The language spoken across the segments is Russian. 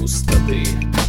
пустоты.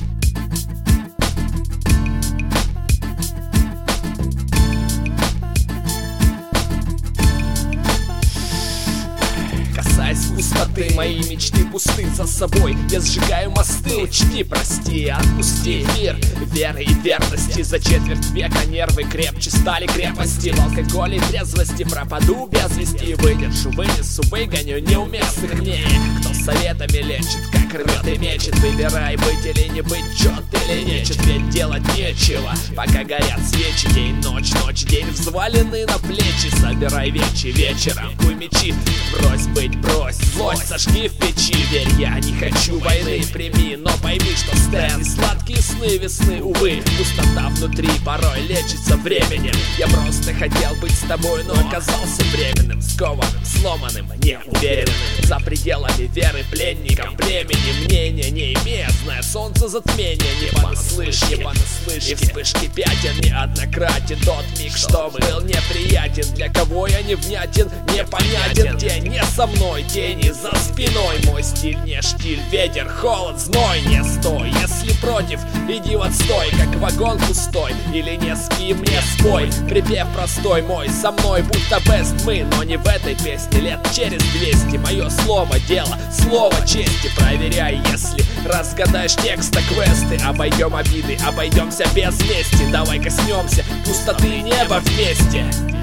Касаясь пустоты, мои мечты пусты за собой. Я сжигаю мосты, учти, прости, отпусти мир веры и верности. За четверть века нервы крепче стали крепости. В алкоголе и трезвости пропаду без вести. Выдержу, вынесу, выгоню неуместных мне. Кто советами лечит, как рвет и мечет. Выбирай, быть или не быть, чет или нечет. Ведь делать нечего, пока горят свечи. День, ночь, ночь, день, взвалены на плечи. Собирай вечи, вечером куй мечи. Брось быть, брось, злость сожги в печи. Верь, я не хочу войны, прими, но пойми, что Стэн и сладкие сны весны, увы. Пустота внутри порой лечится временем. Я просто хотел быть с тобой, но оказался временным, скованным, сломанным, неуверенным. За пределами веры пленником племени. Мнения не имея, зная солнце затмения. Не понаслышке, и вспышки пятен неоднократен. Тот миг, что был неприятен. Для кого я невнятен, непонятен. Те не со мной, тени за спиной. Мой стиль не штиль, ветер, холод, зной. Не стой, если против, иди в отстой. Как вагон пустой, или не с кем не спой. Припев простой мой, со мной будто бест мы. Но не в этой песне, лет через 200. Мое слово, дело, слово чести. Проверяй, если разгадаешь текста квесты. Обойдем обиды, обойдемся без мести. Давай коснемся пустоты неба вместе.